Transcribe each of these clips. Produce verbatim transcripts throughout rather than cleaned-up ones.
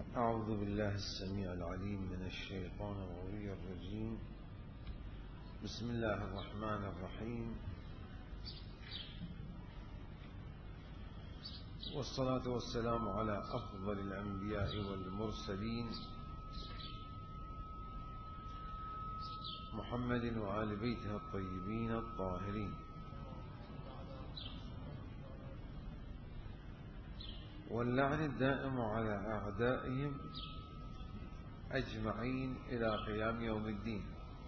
أعوذ بالله السميع العليم من الشيطان الغوي الرجيم. بسم الله الرحمن الرحيم، والصلاة والسلام على أفضل الأنبياء والمرسلين محمد وآل بيته الطيبين الطاهرين، واللعن الدائم على أعدائهم أجمعين إلى قيام يوم الدين.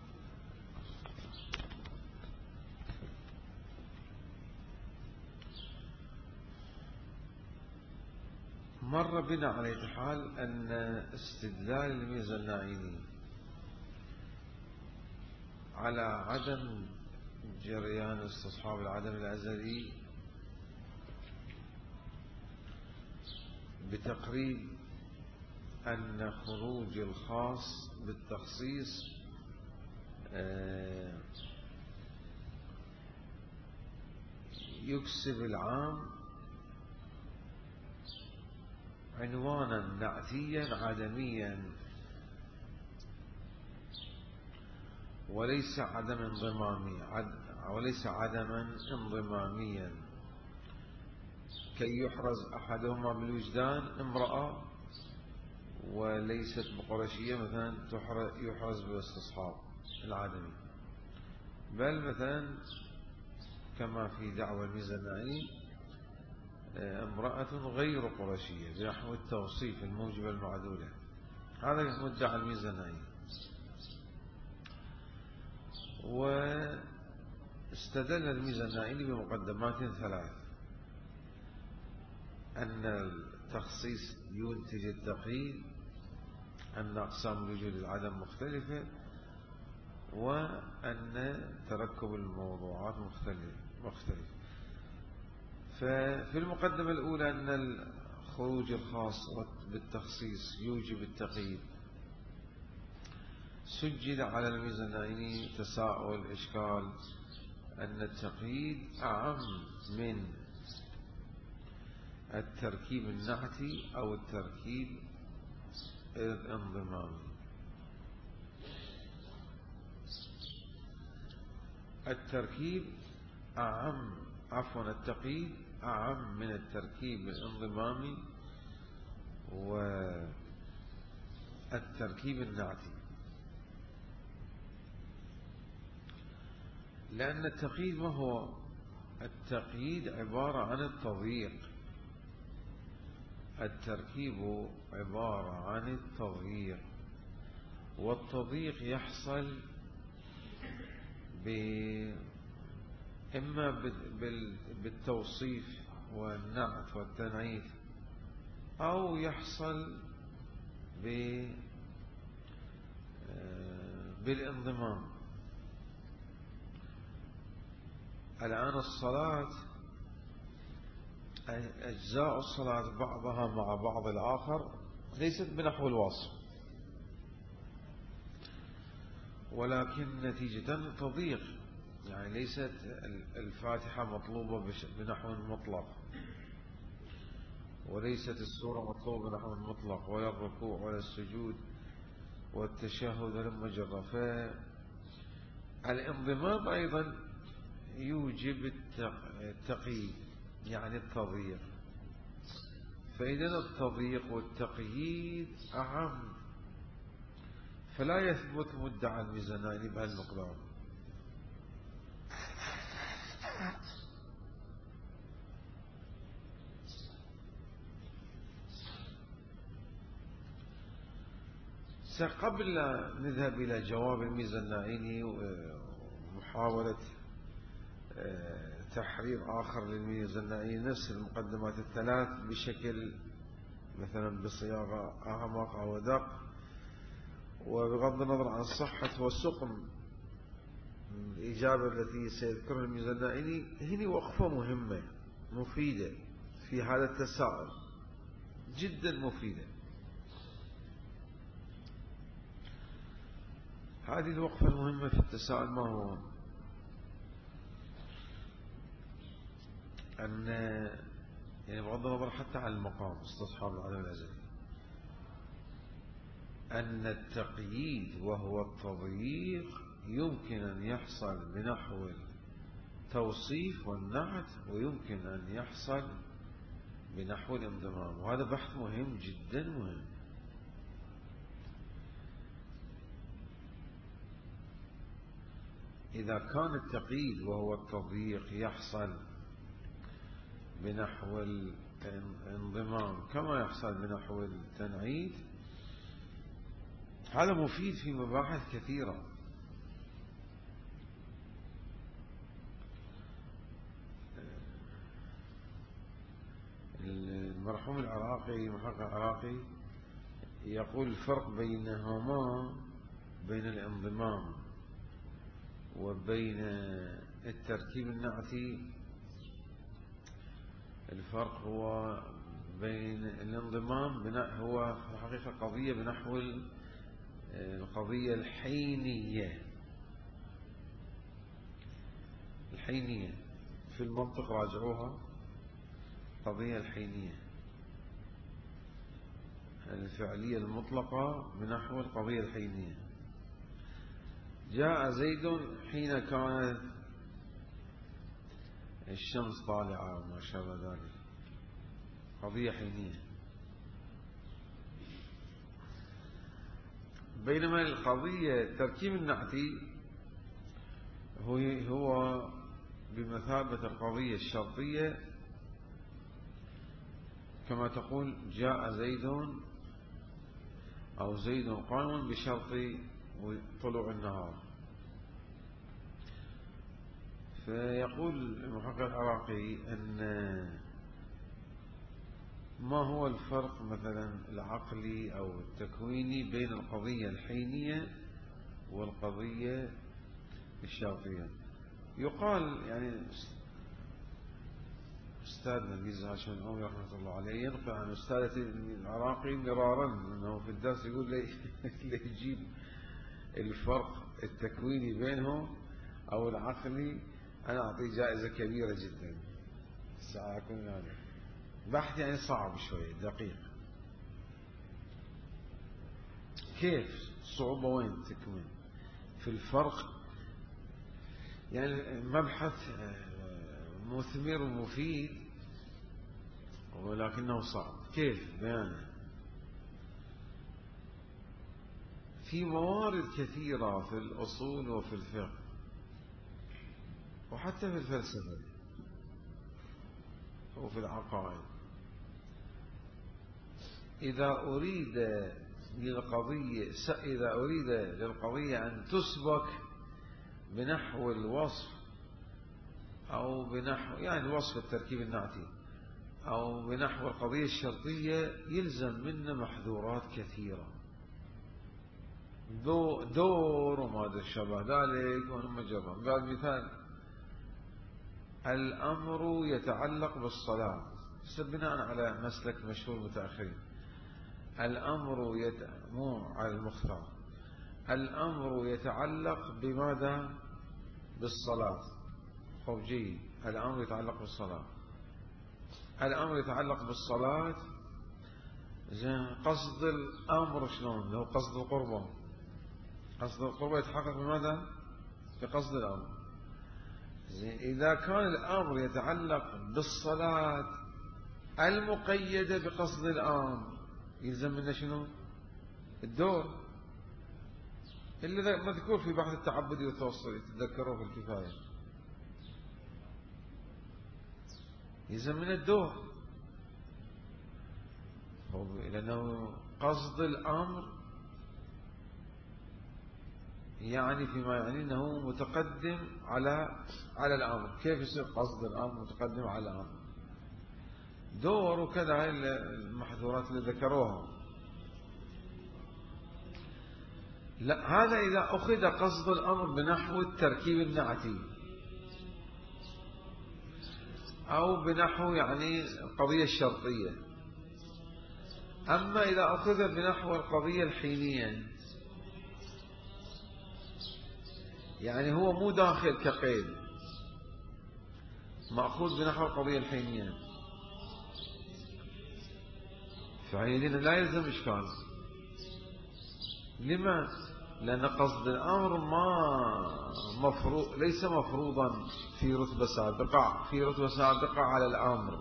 مر بنا على حال أن استدلال الميزة النائلي على عدم جريان استصحاب العدم الأزلي بتقريب أن خروج الخاص بالتخصيص يكسب العام عنوانا نعتيا عدميا، وليس عدم انضمامي وليس عدما انضماميا، كي يحرز أحدهما بالوجدان امرأة وليست بقرشية مثلا يحرز بالاستصحاب العدمي، بل مثلا كما في دعوى الميزة النائلي امرأة غير قرشية بنحو التوصيف الموجبة المعدولة. هذا مدعى الميزة النائلي. واستدل الميزة النائلي بمقدمات ثلاث: أن التخصيص ينتج التقييد، أن أقسام الوجود العدم مختلفة، وأن تركب الموضوعات مختلف. ففي المقدمة الأولى أن الخروج الخاص بالتخصيص يوجب التقييد، سجل على الميزة النائلي تساؤل إشكال أن التقييد أعم من التركيب النعتي أو التركيب الانضمامي. التركيب أعم عفوا التقييد أعم من التركيب الانضمامي والتركيب النعتي، لأن التقييد ما هو؟ التقييد عبارة عن التضييق، التركيب عبارة عن التضييق، والتضييق يحصل إما بالتوصيف والنعت والتنعيت، أو يحصل بالانضمام. الآن الصلاة أجزاء الصلاة بعضها مع بعض الآخر ليست بنحو الوصف، ولكن نتيجة تضييق، يعني ليست الفاتحة مطلوبة بنحو مطلق، وليست السورة مطلوبة بنحو مطلق، ولا الركوع ولا السجود والتشهد المجرد. فالانضمام أيضا يوجب التقييد، يعني التضييق. فإذا التضييق والتقييد أعم، فلا يثبت مدعى الميزة النائلي بهالمقدار. قبل نذهب إلى جواب الميزة النائلي ومحاولة تحرير آخر للميزة النائلي نفس المقدمات الثلاث بشكل مثلا بصياغة أعمق أو أدق، وبغض النظر عن صحة وسقم الإجابة التي سيذكرها الميزة النائلي، هنا وقفة مهمة مفيدة في هذا التساؤل، جدا مفيدة. هذه الوقفة المهمة في التساؤل ما هو؟ أن يعني بغض النظر حتى عن المقام استصحاب العدم الأزلي، أن التقييد وهو التضييق يمكن أن يحصل بنحو التوصيف والنعت، ويمكن أن يحصل بنحو الانضمام، وهذا بحث مهم جدا مهم. إذا كان التقييد وهو التضييق يحصل بنحو الانضمام كما يحصل بنحو التنعيد، هذا مفيد في مباحث كثيرة. المرحوم العراقي محقق العراقي يقول الفرق بينهما بين الانضمام وبين التركيب النعتي، الفرق هو بين الانضمام بناء هو حقيقة قضية بنحو القضية الحينية. الحينية في المنطق راجعوها، قضية الحينية الفعلية المطلقة بنحو القضية الحينية. جاء زيد حين كانت الشمس طالعة وما شابه ذلك، قضية حينية. بينما القضية التركيب النعتي هو هو بمثابة القضية الشرطية، كما تقول جاء زيد أو زيد قائم بشرط طلوع النهار. فيقول المحقق العراقي أن ما هو الفرق مثلا العقلي أو التكويني بين القضية الحينية والقضية الشرطية. يقال يعني أستاذنا ميزة هاشم الأمي رحمة الله عليه ينقل عن أستاذة العراقي مرارا أنه في الدرس يقول لي يجيب الفرق التكويني بينهم أو العقلي، أنا أعطيه جائزة كبيرة جدا. الساعة يكون هذا بحث يعني صعب شوية دقيق. كيف الصعوبة وين تكمن في الفرق؟ يعني مبحث مثمر ومفيد ولكنه صعب. كيف بيانه؟ في موارد كثيرة في الأصول وفي الفقه وحتى في الفلسفة وفي العقائد. إذا أريد للقضية إذا أريد للقضية أن تسبك بنحو الوصف أو بنحو يعني وصف التركيب النعتي أو بنحو القضية الشرطية، يلزم منا محذورات كثيرة، دور وما شابه ذلك ونمجرهم. قال مثال: الأمر يتعلق بالصلاة بناء على مسلك مشهور متأخرين. الأمر يت... مو على المختار. الأمر يتعلق بماذا؟ بالصلاة. خب جيد، الأمر يتعلق بالصلاة. الأمر يتعلق بالصلاة، قصد الأمر شلون؟ لو قصد القربة، قصد القربة يتحقق بماذا؟ بقصد الأمر. إذا كان الأمر يتعلق بالصلاة المقيدة بقصد الأمر، يلزم منا شنو؟ الدور اللي مذكور في بحث التعبدي والتوصلي، تذكروا في الكفاية. يلزم منا الدور، لأنه قصد الأمر يعني فيما يعني أنه متقدم على على الأمر. كيف يصير قصد الأمر متقدم على الأمر؟ دور وكذا، المحظورات اللي ذكروها. لا، هذا إذا أخذ قصد الأمر بنحو التركيب النعتي أو بنحو يعني القضية الشرطية. أما إذا أخذ بنحو القضية الحينية، يعني هو مو داخل كقيد، مأخوذ بنحو القضية الحينية، فعيدين لا يلزم إشكال. لما؟ لأن قصد الأمر ما مفروض، ليس مفروضا في رتبة سابقة، في رتبة سابقة على الأمر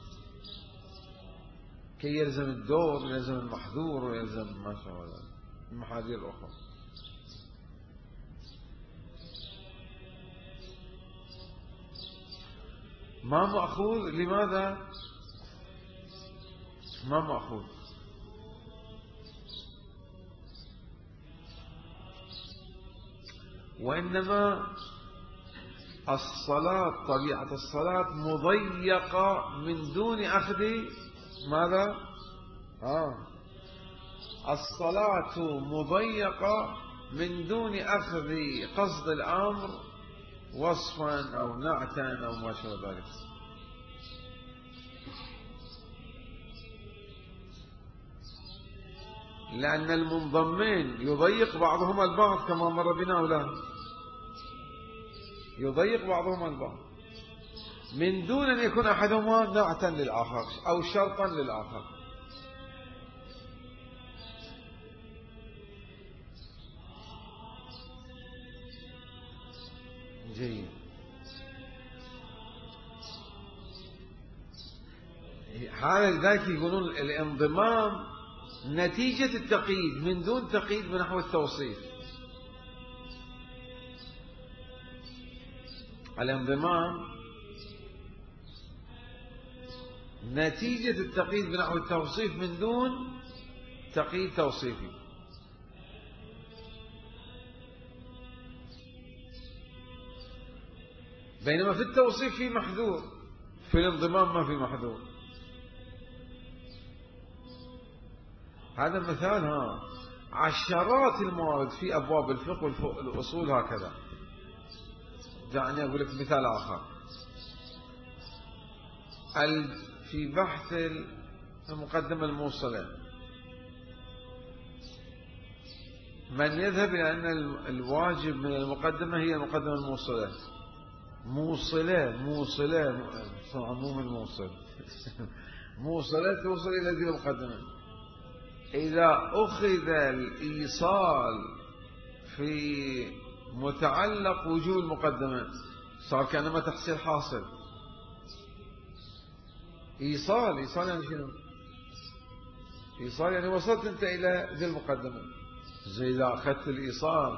كي يلزم الدور ويلزم المحذور ويلزم ما شاء الله المحاذير الأخرى. ما مأخوذ. لماذا ما مأخوذ؟ وإنما الصلاة، طبيعة الصلاة مضيقة من دون أخذ ماذا؟ آه. الصلاة مضيقة من دون أخذ قصد الأمر وصفا أو نعتا أو ما شابه ذلك. لأن المنضمين يضيق بعضهما البعض كما مر بنا، ولا يضيق بعضهما البعض من دون أن يكون أحدهما نعتا للآخر أو شرطا للآخر. جيد. هذا لذلك يقولون الانضمام نتيجة التقييد من دون تقييد بنحو التوصيف. الانضمام نتيجة التقييد بنحو التوصيف من دون تقييد توصيفي. بينما في التوصيف في محذور، في الانضمام ما في محذور. هذا مثال. ها عشرات الموارد في أبواب الفقه والأصول هكذا. دعني أقول لك مثال آخر. في بحث المقدمة الموصلة، من يذهب إلى أن الواجب من المقدمة هي المقدمة الموصلة، موصلة موصلة عموم الموصل موصلة توصل إلى ذي المقدمة. إذا أخذ الإيصال في متعلق وجوه المقدمة صار كأنما تحصيل حاصل. إيصال إيصال يعني شنو؟ إيصال يعني وصلت أنت إلى ذي المقدمة. زي إذا أخذت الإيصال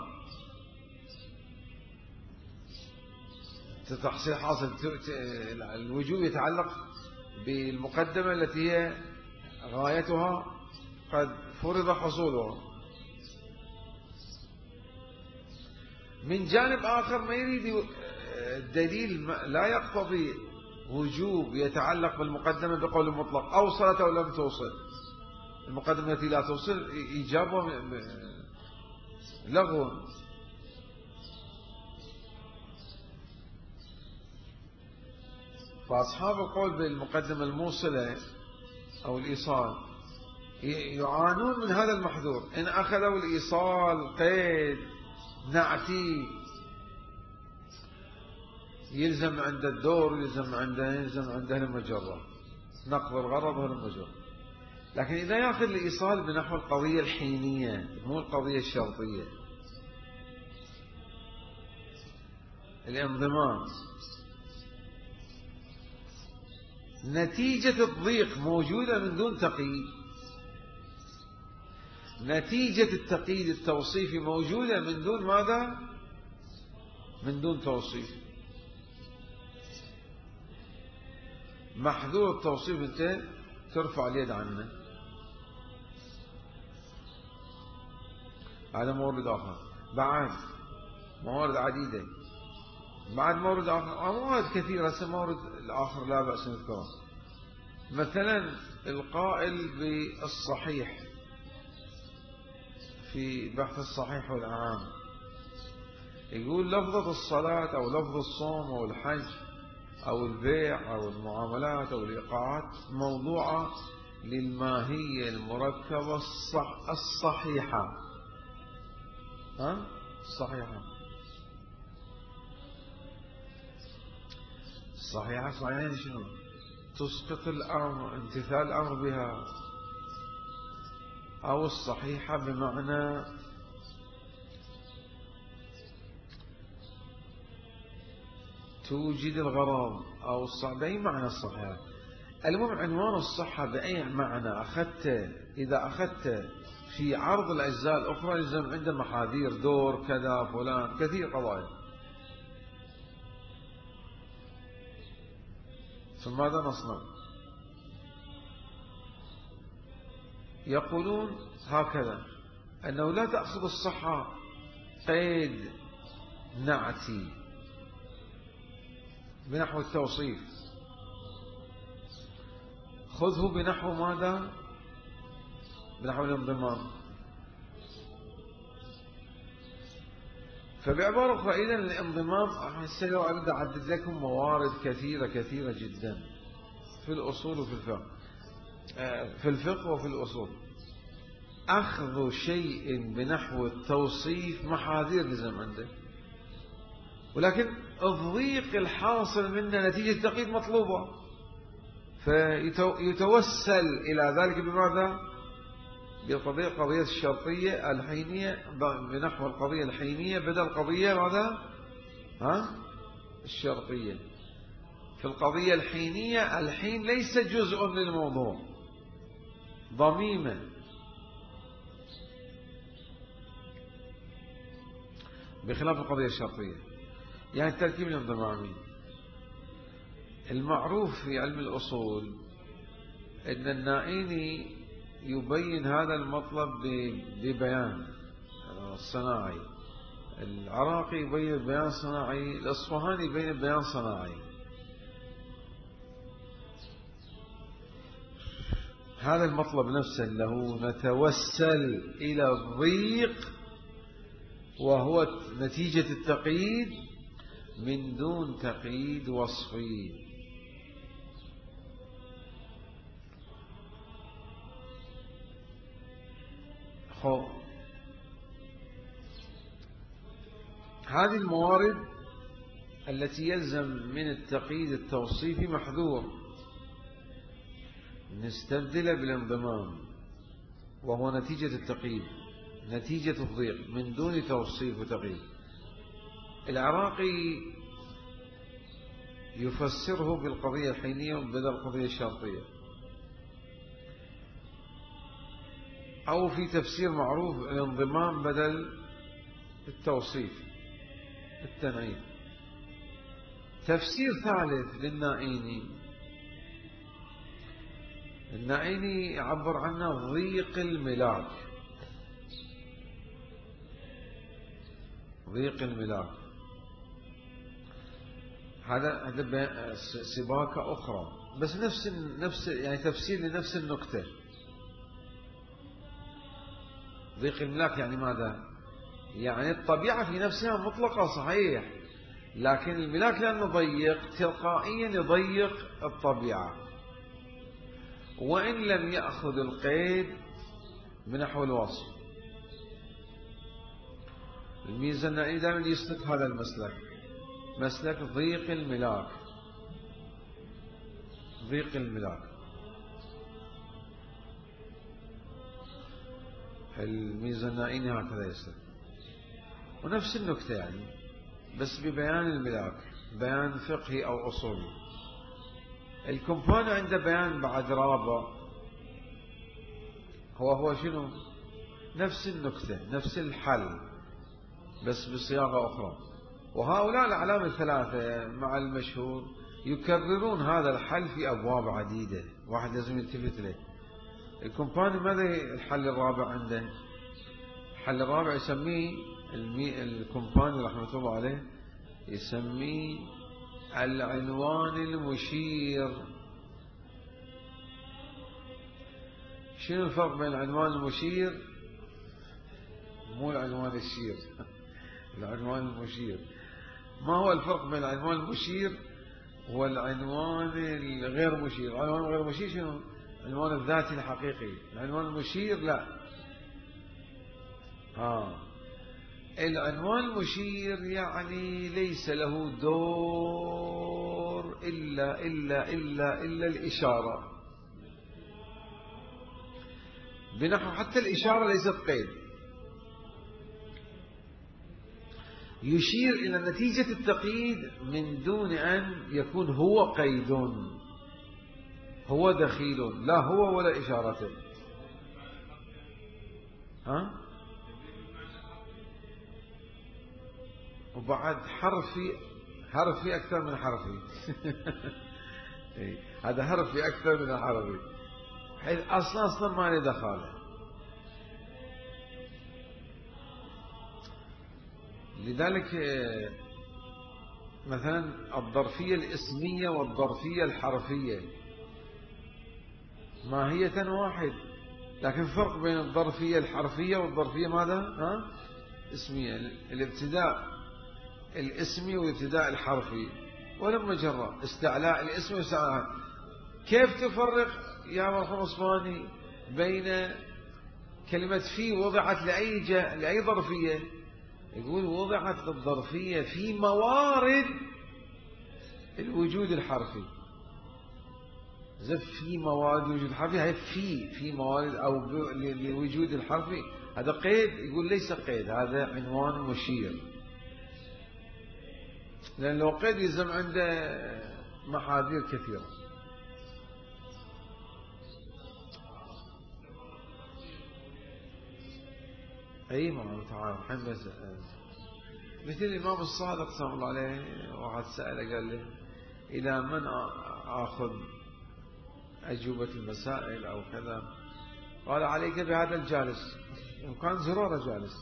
تحصيل حاصل، الوجوب يتعلق بالمقدمة التي هي غايتها قد فرض حصولها. من جانب آخر ما يريد الدليل لا يقتضي وجوب يتعلق بالمقدمة بقول مطلق أوصلت أو لم توصل. المقدمة التي لا توصل إيجابها لغو. فأصحاب القول بالمقدمة الموصلة أو الإيصال يعانون من هذا المحذور. إن أخذوا الإيصال قيد نعتي يلزم عند الدور، يلزم عنده يلزم عنده المجرة، نقض الغرض هو المجرة. لكن إذا يأخذ الإيصال بنحو القضية الحينية مو القضية الشرطية، الانضمام، نتيجة الضيق موجودة من دون تقييد، نتيجة التقييد التوصيفي موجودة من دون ماذا؟ من دون توصيف. محذور التوصيف انت ترفع اليد عنه. هذا مورد آخر. بعد موارد عديدة، بعد مورد آخر، موارد كثيرة، مورد الآخر لا بأس نذكره. مثلا القائل بالصحيح في بحث الصحيح والأعام يقول لفظة الصلاة أو لفظ الصوم أو الحج أو البيع أو المعاملات أو الإيقاعات موضوعة للماهية المركبة الصح الصحيحة. ها؟ الصحيحة الصحيحة صحيحة شنو؟ تسقط الأمر، امتثال الأمر بها، أو الصحيحة بمعنى توجد الغرض أو الصحة بأي معنى الصحة. المهم عنوان الصحة بأي معنى أخذت، إذا أخذت في عرض الأجزاء الأخرى يلزم عنده محاذير، دور كذا فلان، كثير قضايا. فماذا نصنع؟ يقولون هكذا أنه لا تأخذ الصحة قيد نعتي بنحو التوصيف، خذه بنحو ماذا؟ بنحو الانضمام. فبعبارة أخرى إذن الانضمام أحسن أبدأ أعدد لكم موارد كثيرة كثيرة جدا في الأصول وفي الفقه، في الفقه وفي الأصول. أخذ شيء بنحو التوصيف محاذير لزم عنده، ولكن الضيق الحاصل منه نتيجة تقييد مطلوبة، فيتوسل إلى ذلك بماذا؟ بالقضية قضية الشرطية الحينية بنحو القضية الحينية بدل القضية ماذا؟ ها؟ الشرطية. في القضية الحينية الحين ليس جزء من الموضوع، ضميمة، بخلاف القضية الشرطية. يعني التركيب الانضمامي المعروف في علم الأصول أن النائيني يبين هذا المطلب ببيان صناعي، العراقي يبين بيان صناعي، الأصفهاني يبين بيان صناعي. هذا المطلب نفسه له نتوسل إلى الضيق، وهو نتيجة التقييد من دون تقييد وصفي. خو هذه الموارد التي يلزم من التقييد التوصيفي محذور، نستبدل بالانضمام، وهو نتيجة التقييد، نتيجة الضيق من دون توصيف وتقييد. العراقي يفسره بالقضية الحينية بدل القضية الشرطية، أو في تفسير معروف الانضمام بدل التوصيف التنعيم. تفسير ثالث للنائيني، النائيني يعبر عنه ضيق الملاك، ضيق الملاك. هذا هذا سباكة أخرى، بس نفس نفس يعني تفسير لنفس النكتة. ضيق الملاك يعني ماذا؟ يعني الطبيعة في نفسها مطلقة صحيح، لكن الملاك لأنه ضيق تلقائيا يضيق الطبيعة، وإن لم يأخذ القيد بنحو الوصف. الميزة النائي دائما يسلك هذا المسلك، مسلك ضيق الملاك، ضيق الملاك. الميزة النائي هكذا يسلك، ونفس النكتة يعني، بس ببيان الملاك، بيان فقهي أو أصولي. الكومباني عنده بيان بعد رابع، هو هو شنو؟ نفس النكتة، نفس الحل، بس بصياغة أخرى. وهؤلاء الأعلام الثلاثة مع المشهور يكررون هذا الحل في أبواب عديدة، واحد لازم يلتفت له. الكومباني ماذا الحل الرابع عنده؟ الحل الرابع يسميه الكومباني رحمة الله عليه يسميه العنوان المشير. شنو الفرق بين العنوان المشير؟ مو العنوان الشير العنوان المشير. ما هو الفرق بين العنوان المشير والعنوان الغير مشير؟ العنوان الغير مشير شنو؟ العنوان الذاتي الحقيقي. العنوان المشير لا. آه. العنوان المشير يعني ليس له دور إلا إلا إلا إلا الإشارة، بنحو حتى الإشارة ليست قيد. يشير إلى نتيجة التقييد من دون أن يكون هو قيد، هو دخيل، لا هو ولا إشارته. ها؟ وبعد حرفي، حرفي أكثر من حرفي. هذا حرفي أكثر من حرفي، حيث أصلا أصلا ما له دخاله. لذلك مثلا الظرفية الاسمية والظرفية الحرفية ماهية واحد، لكن فرق بين الظرفية الحرفية والظرفية ماذا؟ ها؟ اسمية. الابتداء الاسمي والابتداء الحرفي، ولما جرى استعلاء الاسم واستعلاء. كيف تفرق يا مرحوم اصفهاني بين كلمة في وضعت لأي جا... لأي ظرفية؟ يقول وضعت الظرفية في موارد الوجود الحرفي. زف في موارد الوجود الحرفي، هي في في موارد أو لوجود الحرفي، هذا قيد. يقول ليس قيد، هذا عنوان مشير، لأن لو قيد يلزم عنده محاذير كثيرة. أي ما تعالى محمد مثل الإمام الصادق صلى الله عليه، واحد سأله قال له إلى من آخذ أجوبة المسائل أو كذا؟ قال عليك بهذا الجالس، وكان زرارة جالس.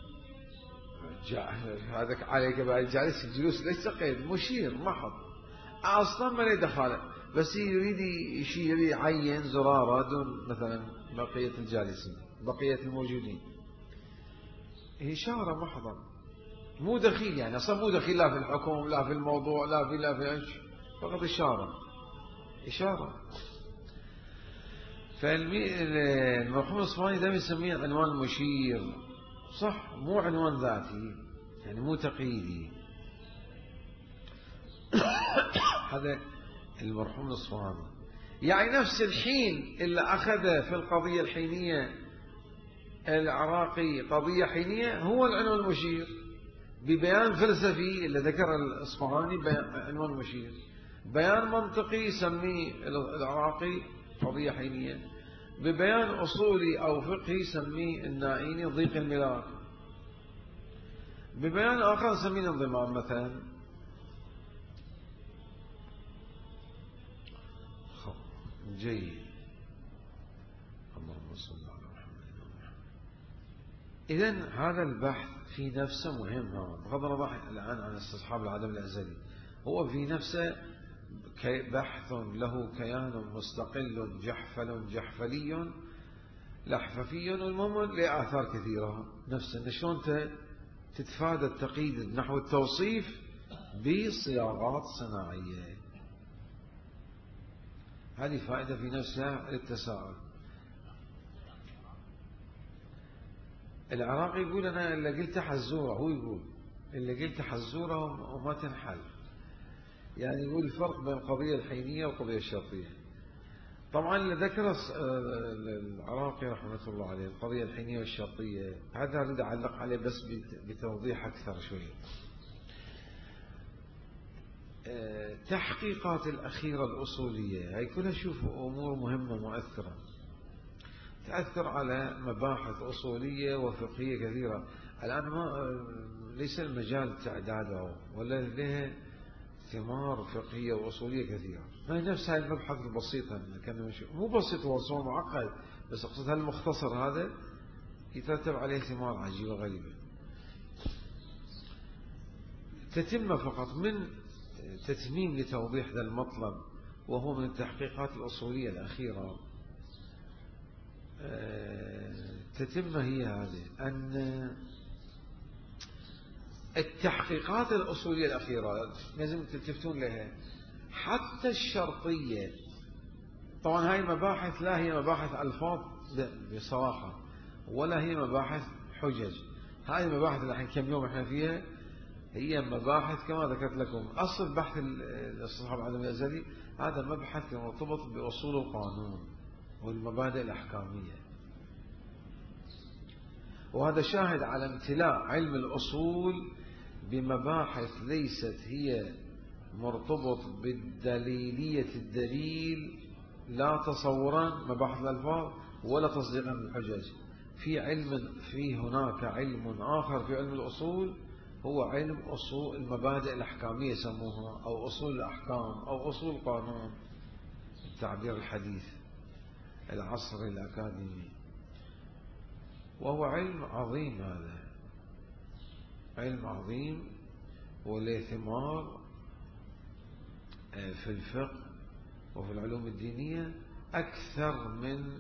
هذا عليك بهذا الجالس، الجلوس ليس قيد، مشير محض، أصلا ما له دخل، بس يريد يشير يعين زرارة دون مثلا بقية الجالسين، بقية الموجودين. إشارة محضة، مو دخيل، يعني أصلا مو دخيل لا في الحكم لا في الموضوع لا في لا في إيش، فقط إشارة إشارة. فالمرحوم الصفهاني دائما يسميه عنوان مشير، صح، مو عنوان ذاتي، يعني مو تقييدي. هذا المرحوم الصفهاني. يعني نفس الحين اللي أخذه في القضية الحينية العراقي قضية حينية هو العنوان المشير، ببيان فلسفي اللي ذكر الإصفهاني عنوان مشير، بيان منطقي يسميه العراقي قضية حينية، ببيان أصولي أو فقهي يسميه النائيني ضيق الملاك، ببيان آخر يسميه انضمام مثلا. جيد. اللهم صل على محمد. إذن هذا البحث في نفسه مهم، بغض النظر الآن عن استصحاب العدم الأزلي، هو في نفسه بحث له كيان مستقل جحفل جحفلي لحففي، والمهم لآثار كثيرة. نفسه شلون تتفادى التقييد نحو التوصيف بصياغات صناعية، هذه فائدة في نفسها للتساؤل. العراقي يقول أنا اللي قلت حزورة، هو يقول اللي قلت حزورة وما تنحل، يعني يقول الفرق بين القضية الحينية والقضية الشرطية. طبعا اللي ذكر العراقي رحمة الله عليه القضية الحينية والشرطية، هذا أريد أعلق عليه بس بتوضيح أكثر شوية. التحقيقات الأخيرة الأصولية هي كلها شوف أمور مهمة مؤثرة، تأثر على مباحث أصولية وفقهية كثيرة. الآن ما ليس المجال تعداده ولا له ثمار فقهية وأصولية كثيرة، ما هي نفس هذه المبحث البسيطة، كان مو بسيط، هو صور معقد، بس أقصد هالمختصر هذا يترتب عليه ثمار عجيبة غريبة. تتم فقط من تتميم لتوضيح ذا المطلب، وهو من التحقيقات الأصولية الأخيرة. تتم هي هذه أن التحقيقات الأصولية الأخيرة لازم تلتفتون لها، حتى الشرطية. طبعا هاي مباحث لا هي مباحث ألفاظ بصراحة، ولا هي مباحث حجج. هاي المباحث اللي الحين كم يوم احنا فيها هي مباحث كما ذكرت لكم. أصل بحث الاستصحاب العدم الأزلي هذا مبحث مرتبط بأصول القانون والمبادئ الأحكامية، وهذا شاهد على امتلاء علم الأصول بمباحث ليست هي مرتبط بالدليلية الدليل، لا تصورا مباحث الألفاظ ولا تصديقا بالحجج. في علم في هناك علم آخر في علم الأصول، هو علم أصول المبادئ الأحكامية يسموها، أو أصول الأحكام، أو أصول القانون، التعبير الحديث العصر الأكاديمي. وهو علم عظيم، هذا علم عظيم وله ثمار في الفقه وفي العلوم الدينية أكثر من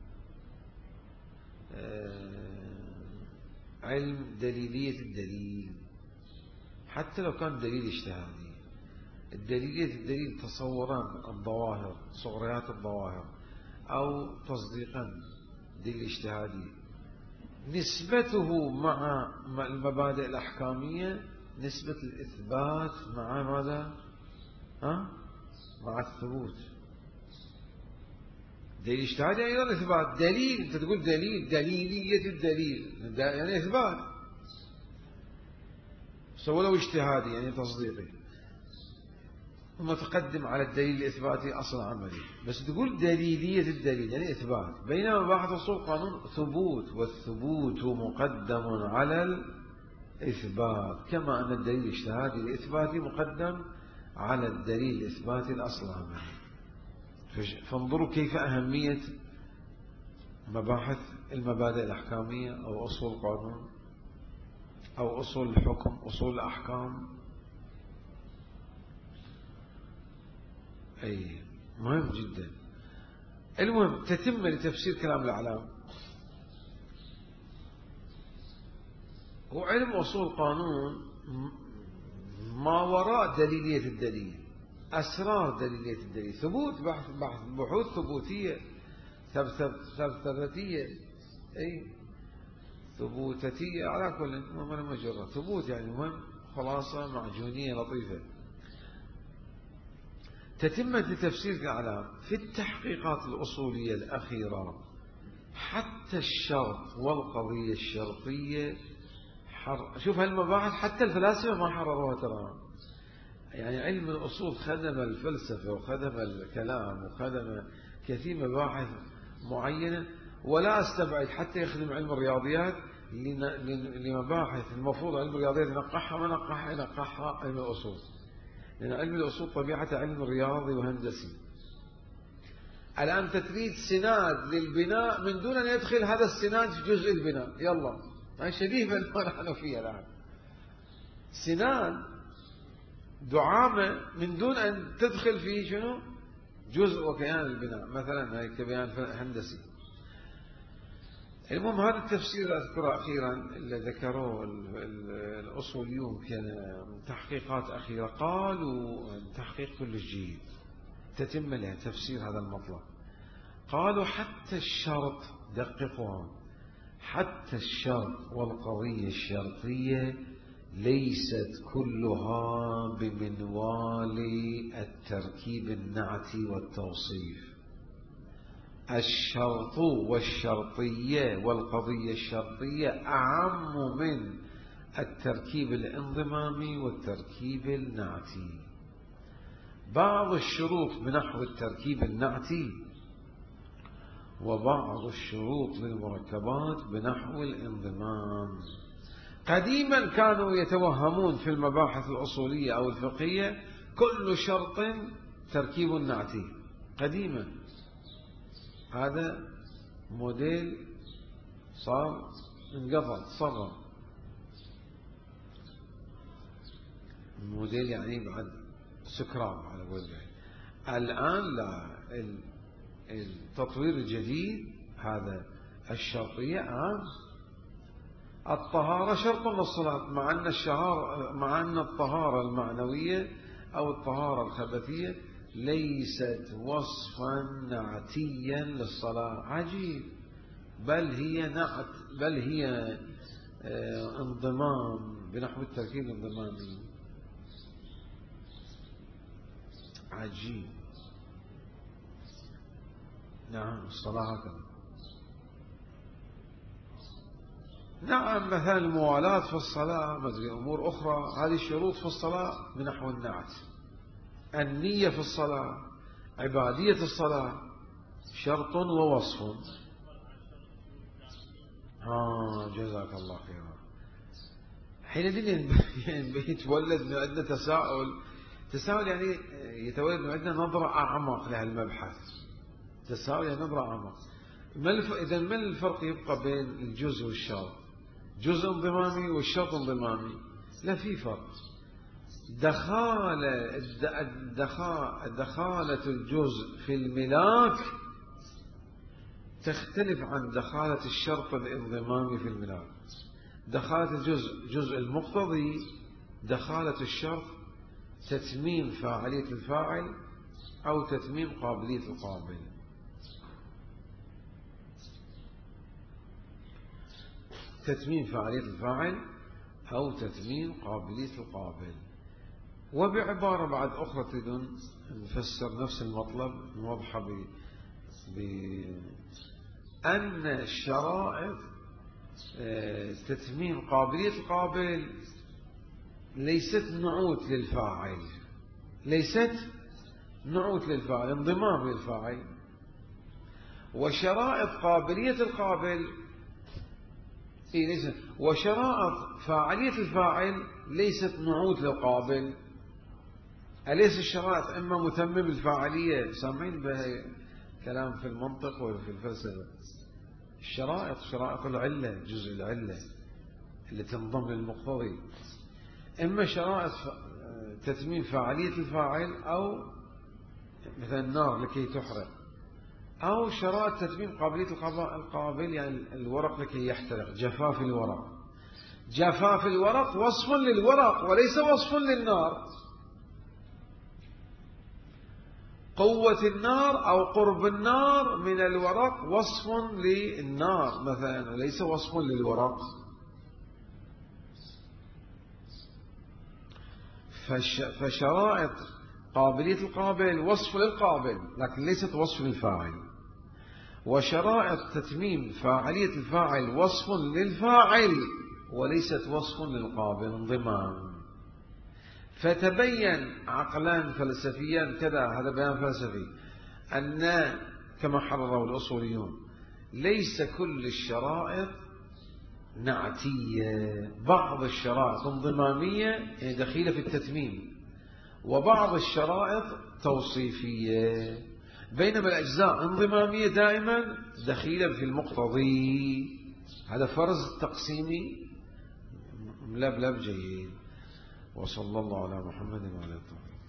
علم دليلية الدليل، حتى لو كان دليل اجتهادي. الدليلية الدليل تصوران الظواهر، صغريات الظواهر، أو تصديقا دليل اجتهادي، نسبته مع المبادئ الأحكامية نسبة الإثبات مع ماذا؟ ها؟ مع الثبوت. دليل اجتهادي أيضا إثبات. دليل، أنت تقول دليل، دليلية الدليل يعني إثبات، سواء لو اجتهادي يعني تصديقي، متقدم على الدليل الإثباتي أصل عملي. بس تقول دليلية الدليل يعني إثبات. بينما مباحث أصول القانون ثبوت، والثبوت مقدم على الإثبات، كما أن الدليل الاجتهادي الإثباتي مقدم على الدليل الإثباتي الأصل عملي. فانظروا كيف أهمية مباحث المبادئ الأحكامية، أو أصول القانون، أو أصول الحكم، أصول الأحكام. أي مهم جدا. المهم تتم لتفسير كلام الأعلام. هو علم أصول القانون ما وراء دليلية الدليل، أسرار دليلية الدليل، ثبوت، بحث بحث بحوث ثبوتية، ثبتية، أي ثبوتتية، على كل من مجرد ثبوت يعني مهم، خلاصة معجونية لطيفة. تتمة لتفسير الأعلام في التحقيقات الأصولية الأخيرة، حتى الشرط والقضية الشرطية حر... شوف هالمباحث حتى الفلاسفة ما حرروها ترى. يعني علم الأصول خدم الفلسفة وخدم الكلام وخدم كثير مباحث معينة، ولا استبعد حتى يخدم علم الرياضيات لمباحث المفروض علم الرياضيات ينقحها ما نقحها ينقحها علم الأصول، لأن علم الأصول طبيعته علم رياضي وهندسي. الآن تريد سناد للبناء من دون أن يدخل هذا السناد في جزء البناء، يلا هاي شبيه بالما نحن فيها الآن. سناد دعامة من دون أن تدخل فيه شنو؟ جزء وكيان البناء، مثلا هاي كبيان هندسي. المهم هذا التفسير أذكره أخيرا اللي ذكروه الأصوليون في تحقيقات أخيرة، قالوا تحقيق كل جيد تتم له تفسير هذا المطلب. قالوا حتى الشرط، دققوا، حتى الشرط والقضية الشرطية ليست كلها بمنوال التركيب النعتي والتوصيف. الشرط والشرطية والقضية الشرطية أعم من التركيب الانضمامي والتركيب النعتي. بعض الشروط بنحو التركيب النعتي، وبعض الشروط للمركبات بنحو الانضمام. قديما كانوا يتوهمون في المباحث الأصولية أو الفقهية كل شرط تركيب نعتي قديما. هذا موديل صار انقفل، صغر الموديل يعني بعد سكران على قولهم. الآن لا، التطوير الجديد هذا الشرطية عام. الطهارة شرط للصلاة، مع أن الشهار مع أن الطهارة المعنوية أو الطهارة الخبثية ليست وصفا نعتيا للصلاة. عجيب، بل هي نعت، بل هي انضمام بنحو التركيب الانضمامي. عجيب. نعم الصلاة هكذا. نعم، مثلا الموالاة في الصلاة، مثل أمور أخرى، هذه الشروط في الصلاة بنحو النعت. النية في الصلاة، عبادية الصلاة، شرط ووصف. آه جزاك الله خيرا. حينئذ يتولد من عندنا تساؤل، تساؤل يعني يتولد من عندنا نظرة أعمق لهالمبحث. تساؤل يعني نظرة أعمق. إذا ما الفرق يبقى بين الجزء والشرط؟ جزء انضمامي والشرط انضمامي. لا، في فرق. دخالة دخالة الجزء في الملاك تختلف عن دخالة الشرط الانضمامي في الملاك. دخالة الجزء جزء المقتضي، دخالة الشرط تتميم فاعلية الفاعل أو تتميم قابلية القابل. تتميم فاعلية الفاعل أو تتميم قابلية القابل. وبعبارة بعد أخرى تريدون نفسر نفس المطلب نوضحه بأن الشرائط تتميم قابلية القابل ليست نعوت للفاعل، ليست نعوت للفاعل، انضمام للفاعل. وشرائط قابلية القابل إيه ليست، وشرائط فاعلية الفاعل ليست نعوت للقابل. أليس الشرائط إما متمم الفاعلية؟ سامعين به كلام في المنطق وفي الفلسفة. الشرائط شرائط العلة، جزء العلة اللي تنضم للمقتضي، إما شرائط تتميم فاعلية الفاعل أو مثل النار لكي تحرق، أو شرائط تتميم قابلية القابل يعني الورق لكي يحترق، جفاف الورق. جفاف الورق وصف للورق وليس وصف للنار. قوة النار أو قرب النار من الورق وصف للنار مثلا وليس وصف للورق. فشرائط قابلية القابل وصف للقابل لكن ليست وصف للفاعل، وشرائط تتميم فاعلية الفاعل وصف للفاعل وليست وصف للقابل، انضمام. فتبين عقلان فلسفيان كذا، هذا بيان فلسفي، أن كما حرره الأصوليون ليس كل الشرائط نعتية، بعض الشرائط انضمامية دخيلة في التتميم، وبعض الشرائط توصيفية، بينما الأجزاء انضمامية دائما دخيلة في المقتضي. هذا فرز تقسيمي ملبلب جيد. وصلى الله على محمد وعلى آله.